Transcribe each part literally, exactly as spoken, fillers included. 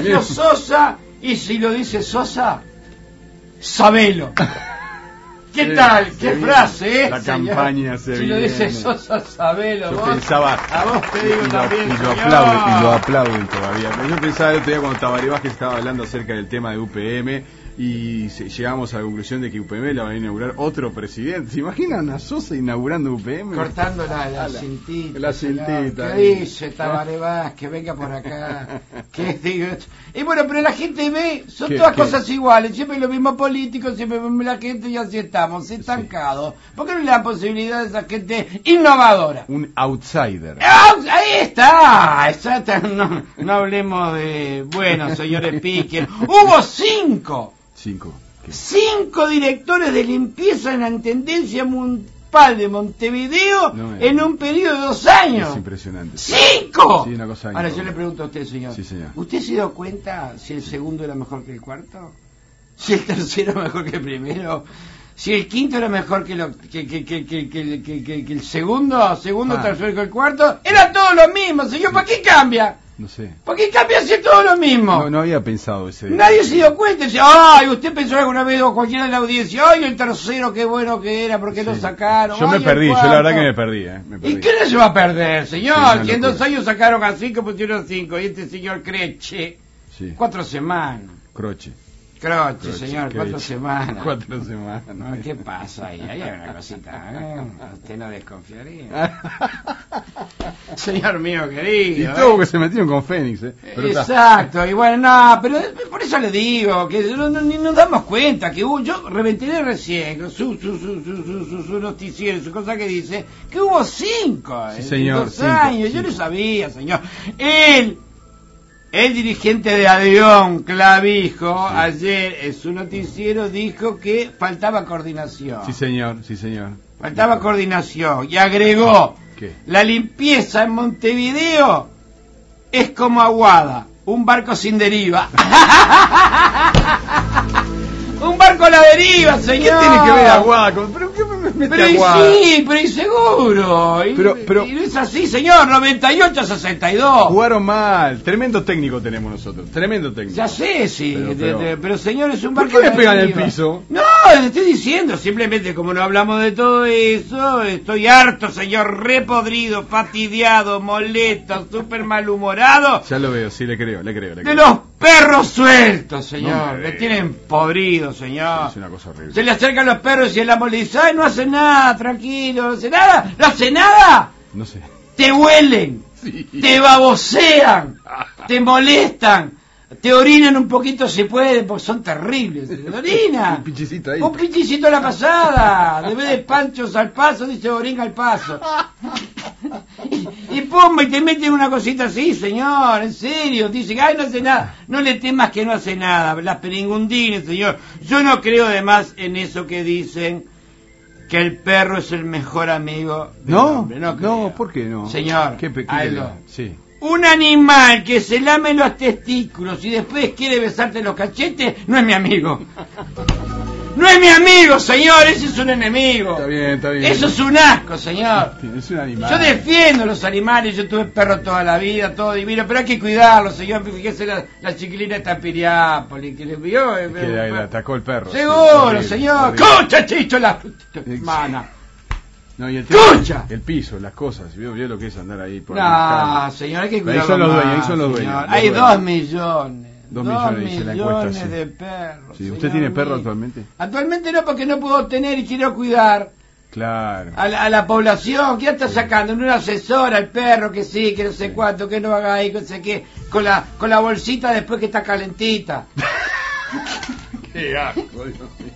Sergio Sosa, y si lo dice Sosa, sabelo. ¿Qué sí, tal? ¿Qué frase, eh? La señor? Campaña se Si lo dice Sosa, sabelo. Yo vos, pensaba... A vos te digo y también, lo, y lo señor. aplauden, y lo aplauden todavía. Pero yo pensaba el otro día cuando Tabaré Vázquez estaba hablando acerca del tema de U P M y se, llegamos a la conclusión de que U P M la va a inaugurar otro presidente. ¿Se imaginan a Sosa inaugurando U P M? Cortando la, la, Ah, la cintita. La cintita. ¿Qué dice Tabaré Vázquez? Venga por acá. ¿Qué digo? Y bueno, pero la gente ve, son ¿Qué, todas qué? cosas iguales. Siempre los mismos políticos, siempre la gente y así estamos, estancados. Sí. ¿Por qué no le dan posibilidad a esa gente innovadora? Un outsider. Ahí está, exacto. No, no hablemos de... Bueno, señores Piquen. Hubo cinco. Cinco. ¿Qué? Cinco directores de limpieza en la Intendencia Municipal de Montevideo no, eh, en un periodo de dos años. Es impresionante. ¡Cinco! Sí, una cosa Ahora yo le pregunto a usted, señor. Sí, señor. ¿Usted se dio cuenta si el segundo era mejor que el cuarto? ¿Si el tercero mejor que el primero? Si el quinto era mejor que, lo, que, que, que, que, que, que, que, que el segundo, segundo, ah. tercero que el cuarto, era todo lo mismo, señor. ¿Para qué cambia? No sé. ¿Por qué cambia si es todo lo mismo? No, no había pensado ese. Nadie se dio cuenta. Dice, ay, usted pensó alguna vez o cualquiera de la audiencia, ay, el tercero, qué bueno que era, ¿por qué sí. lo sacaron? Yo me ay, perdí, yo la verdad que me perdí. Eh, me perdí. ¿Y qué no se va a perder, señor? Sí, que en dos años sacaron a cinco, pusieron cinco, y este señor Creche, sí. cuatro semanas. Croche. Croche, Croche, señor, cuatro semanas. Cuatro semanas. No, ¿qué pasa ahí? Ahí hay una cosita, ¿eh? Usted no desconfiaría. Señor mío querido. Y todo porque ¿eh? se metieron con Fénix, ¿eh? Pero exacto, está. Y bueno, no, pero por eso le digo, que no, no, ni nos damos cuenta que hubo, yo reventé recién, su, su, su, su, su, su, su noticiero, su cosa que dice, que hubo cinco, sí, en señor, dos cinco, años, cinco. Yo lo sabía, señor. Él... El dirigente de Adeón, Clavijo, sí. ayer en su noticiero dijo que faltaba coordinación. Sí, señor, sí, señor. Faltaba sí. coordinación y agregó, ¿qué? La limpieza en Montevideo es como Aguada, un barco sin deriva. Un barco a la deriva, señor. ¿Qué tiene que ver Aguada con...? ¿Pero qué me mete pero Aguada? Y sí, pero inseguro. Pero, pero... Y no es así, señor. noventa y ocho a sesenta y dos. Jugaron mal. Tremendo técnico tenemos nosotros. Tremendo técnico. Ya sé, sí. Pero, pero, pero... pero señor, es un barco... ¿Por qué le pegan el piso? No, le estoy diciendo. Simplemente, como no hablamos de todo eso, estoy harto, señor. Repodrido, fastidiado, molesto, súper malhumorado. Ya lo veo, sí, le creo, le creo. Le de creo. los perros sueltos, señor. No, le tienen podrido, señor. Es una cosa horrible. Se le acercan los perros y el amo le dice, ay, no hace nada, tranquilo, no hace nada. ¿No hace nada? No sé. Te huelen, sí. Te babosean, te molestan, te orinan un poquito si pueden, porque son terribles. Te orina. Un pinchicito ahí. Un pinchicito a la pasada. De vez de panchos al paso, dice orina al paso. Y, y pum, y te meten una cosita así, señor, en serio. Dice, ay, no hace nada. No le temas que no hace nada. Las peringundines, señor. Yo no creo además en eso que dicen que el perro es el mejor amigo del no, hombre. No, no, ¿por qué no? Señor, ¿Qué, qué algo. Sí. Un animal que se lame los testículos y después quiere besarte los cachetes, no es mi amigo. No es mi amigo, señor, ese es un enemigo. Está bien, está bien. Eso es un asco, señor. Es un animal. Yo defiendo los animales, yo tuve perro toda la vida, todo divino, pero hay que cuidarlos, señor. Fíjese la, la chiquilina está en Piriápolis, que le vio. Que le, le atacó el perro. Seguro, sí, señor. ¡Escucha, chicho, la mana! No, y el, ¡Escucha! El piso, las cosas, ¿vio? ¿Vio lo que es andar ahí por No, señor, hay que cuidarlos. Ahí son los más, dueños, ahí son los dueños. Los hay dueños. Dos millones. Dos, Dos millones, dice la encuesta, sí. de perros. Sí. ¿Usted tiene perro actualmente? Actualmente no, porque no puedo tener y quiero cuidar. Claro. A la, a la población, ¿qué está sacando? En una asesora al perro, que sí, que no sé sí. cuánto, que no haga ahí, que no sé qué, con la, con la bolsita después que está calentita. Qué asco, Dios mío.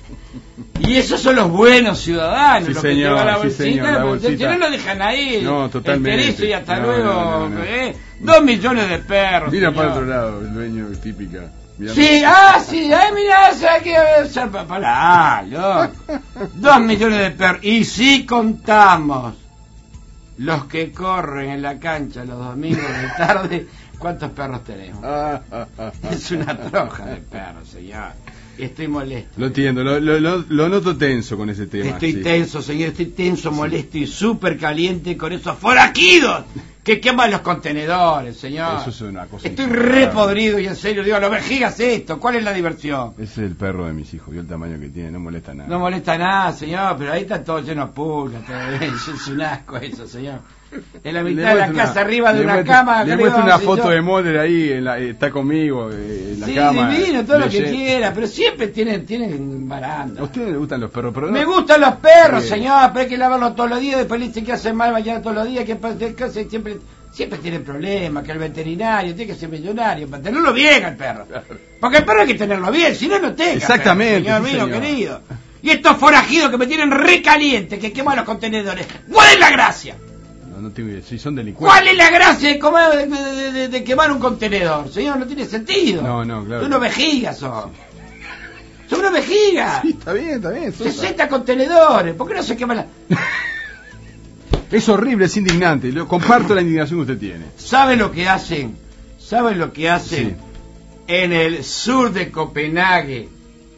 Y esos son los buenos ciudadanos, sí, los señor, que llevan la bolsita, sí, señor, la bolsita. Si no lo dejan ahí, no, totalmente. el y hasta no, luego, no, no, no. ¿eh? Dos millones de perros. Mira señor. para otro lado, el dueño típica. Mirando. Sí, ah, sí, ay, mira, ¿sabes qué? Pará, loco. Dos millones de perros. Y si contamos los que corren en la cancha los domingos de tarde, ¿cuántos perros tenemos? Es una troja de perros, señor. Estoy molesto. Lo entiendo, lo, lo, lo, lo noto tenso con ese tema. Estoy sí. tenso, señor, estoy tenso, molesto sí. y súper caliente con esos forajidos que queman los contenedores, señor. Eso es una cosa. Estoy re podrido y en serio, digo, los vejigas esto, ¿cuál es la diversión? Ese es el perro de mis hijos, vio el tamaño que tiene, no molesta nada. No molesta nada, señor, pero ahí está todo lleno de pulgas, todo bien, es un asco eso, señor. En la mitad de la casa, una, arriba de una muestro, cama. Le muestro una foto de Mulder ahí, en la, está conmigo, en la sí, cama. Sí, divino, todo lo que quiera, pero siempre tienen, tienen baranda. ¿A ustedes les gustan los perros? Pero no... Me gustan los perros, sí. Señor, pero hay que lavarlos todos los días, después dicen que hacen mal mañana todos los días, que siempre, siempre tienen problemas, que el veterinario tiene que ser millonario, para tenerlo bien al perro. Porque el perro hay que tenerlo bien, si no, no tenga. Exactamente. Perro, señor sí, mío, señor. querido. Y estos forajidos que me tienen recaliente, que queman los contenedores. ¿Cuál es la gracia? No tengo idea, si son delincuentes. ¿Cuál es la gracia de, comer, de, de, de, de quemar un contenedor? Señor, no tiene sentido. No, no, claro. Son unos vejigas, son. Sí. Son unos vejigas. Sí, está bien, está bien. sesenta contenedores. ¿Por qué no se queman la...? Es horrible, es indignante. Lo, comparto la indignación que usted tiene. ¿Sabe lo que hacen? ¿Sabe lo que hacen sí. en el sur de Copenhague?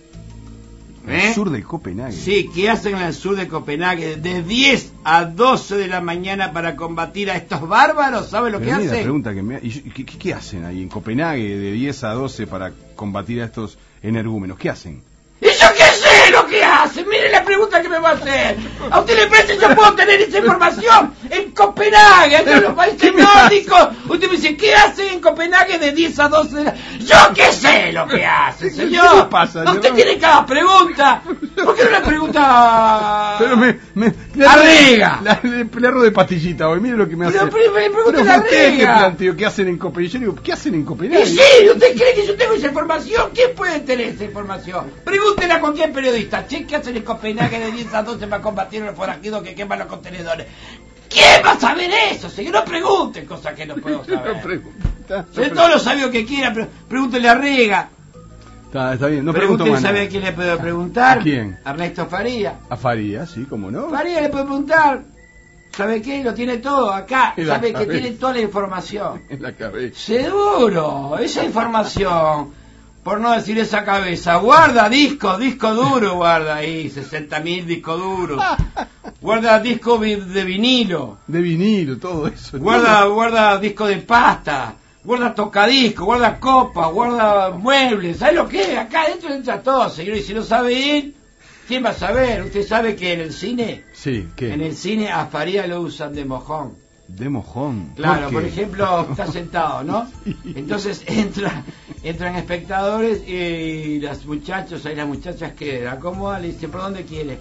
¿Eh? ¿El sur de Copenhague? Sí, ¿qué hacen en el sur de Copenhague? De diez a doce de la mañana para combatir a estos bárbaros. ¿Sabe lo Pero que hacen? La pregunta que me... ¿Y qué, qué hacen ahí en Copenhague de diez a doce para combatir a estos energúmenos? ¿Qué hacen? ¿Y yo qué sé lo que hacen? Mire la pregunta que me va a hacer. ¿A usted le parece que yo puedo tener esa información? En Copenhague, en los países nórdicos. Usted me dice, ¿qué hacen en Copenhague de diez a doce de la... Yo qué sé lo que hacen, señor. ¿Qué pasa? ¿No usted tiene cada pregunta? ¿Por qué no le pregunta... Pero me... me le Arriga. Le, le erro de pastillita hoy, mire lo que me hace. Pero, pero me pregunta la usted Arriga. que planteó, ¿qué hacen en Copenhague? Yo digo, ¿qué hacen en Copenhague? ¿Y sí? ¿Usted cree que yo tengo esa información? ¿Quién puede tener esa información? Pregúntela a cualquier periodista. Che, ¿qué hacen en Copenhague de diez a doce para combatir a los forajidos que queman los contenedores? ¿Quién va a saber eso? Si no pregunten cosas que no puedo saber. No pregunta. Soy todos los sabios que quiera, pero pregúntele a Riga. Está, está bien, no pregunto más. ¿Sabe a quién le puedo preguntar? ¿A quién? A Ernesto Faría. A Faría, sí, cómo no. Faría le puede preguntar. ¿Sabe qué? Lo tiene todo acá. En Sabe la que cabeza. tiene toda la información. En la cabeza. Seguro, esa información, por no decir esa cabeza, guarda disco, disco duro, guarda ahí, sesenta mil discos duros. Guarda disco de vinilo. De vinilo, todo eso. Guarda, guarda disco de pasta. Guarda tocadisco, guarda copa, guarda muebles. ¿Sabe lo que es? Acá adentro entra todo, señor. Y si no sabe él, ¿quién va a saber? ¿Usted sabe que en el cine? Sí, ¿qué? En el cine a Faría lo usan de mojón. De mojón. Claro, ¿Por, por ejemplo, está sentado, ¿no? Entonces entra, entran espectadores y las muchachos, ahí las muchachas que acomodan, le dicen, ¿por dónde quiere?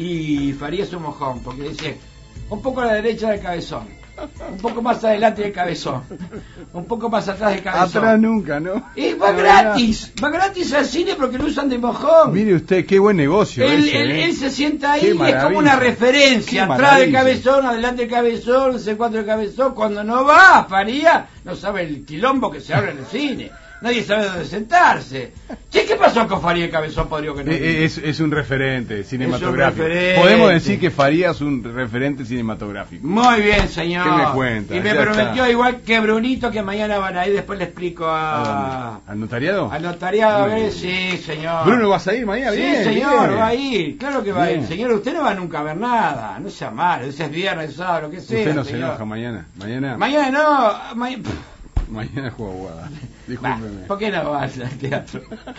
Y Faría su mojón, porque dice, un poco a la derecha del cabezón. Un poco más adelante del cabezón. Un poco más atrás del cabezón. Atrás nunca, ¿no? Y va no, gratis. Va gratis al cine porque lo usan de mojón. Mire usted, qué buen negocio. Él, ese, él, ¿eh? él se sienta ahí Qué y es maravilla. como una referencia. Qué Atrás del maravilla. cabezón, adelante del cabezón, no sé cuánto del cabezón. Cuando no va a Faría, no sabe el quilombo que se habla en el cine. Nadie sabe dónde sentarse. Che, ¿qué pasó con Faría el cabezón podrido que no? Eh, Es, es un referente cinematográfico. Es un referente. Podemos decir que Faría es un referente cinematográfico. Muy bien, señor. ¿Qué me cuenta? Y me Ya prometió está. igual que Brunito que mañana van a ir, después le explico a... ¿A ¿Al notariado? Al notariado, a Muy ver, bien. sí, señor. Bruno, ¿vas a ir mañana? Sí, Bien, señor, bien. va a ir, claro que va a ir. Bien. Señor, usted no va nunca a ver nada, no sea malo, ese es viernes, sábado, lo que sea. Usted no se señor. enoja mañana. Mañana, Mañana no, ma... mañana juega Guada. Va, Discúlpeme. ¿por qué no vas al teatro?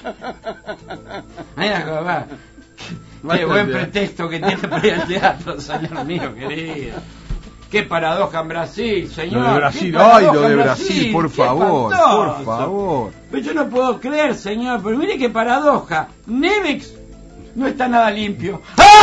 Mañana va. Vaya Qué al buen teatro. pretexto que tiene para ir al teatro, señor mío querido. Qué paradoja en Brasil, señor. Lo de Brasil, Qué paradoja ay, lo de en Brasil, por qué favor, espantoso. por favor. Pero yo no puedo creer, señor, pero mire qué paradoja. Nevex no está nada limpio.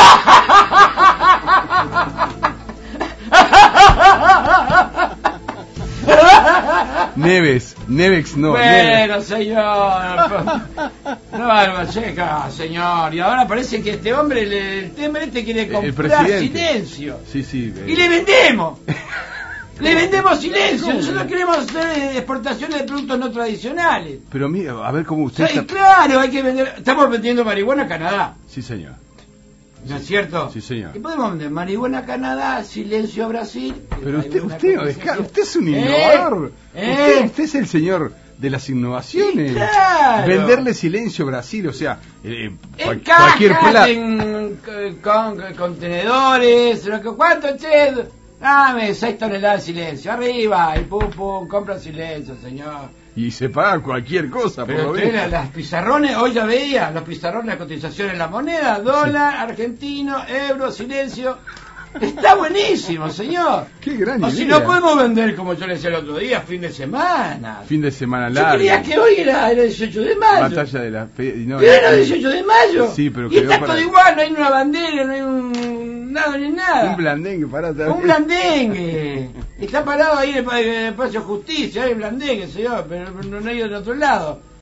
Neves, Nevex no. Bueno, Neves. señor. No, algo llega, señor. Y ahora parece que este hombre, le- el tema este quiere El comprar presidente. silencio. Sí, sí. eh. Y le vendemos. Le vendemos silencio. ¿Cómo? Nosotros queremos hacer exportaciones de productos no tradicionales. Pero mira, a ver cómo usted Sí, está... claro, hay que vender. Estamos vendiendo marihuana a Canadá. Sí, señor. ¿No es cierto? Sí, señor. ¿Qué podemos vender? Marihuana a Canadá, silencio a Brasil. Pero usted, Hay una usted, conversación. usted es un ¿Eh? innovador. ¿Eh? Usted, usted es el señor de las innovaciones. Sí, claro. Venderle silencio a Brasil, o sea, eh, cual- En cualquier cajas, plato. en eh, con, contenedores, lo que- ¿cuánto, che? Dame seis toneladas de silencio, arriba, y pum pum, compra silencio, señor. Y se paga cualquier cosa, por Pero lo usted, menos. las pizarrones, hoy ya veía, los pizarrones, la cotización en la moneda, dólar, argentino, euro, silencio. Está buenísimo, señor. Qué gran O idea. si no podemos vender, como yo le decía el otro día, fin de semana. Fin de semana Yo largo. creía que hoy era el dieciocho de mayo. Batalla de la fe... no, Pero era no, el dieciocho de mayo. Sí, pero y quedó está para- todo igual, no hay una bandera, no hay un nada ni nada. Un blandengue, pará. Un blandengue. Está parado ahí en el, pa- en el Espacio Justicia, hay blandengue, señor, pero no, no hay de otro lado.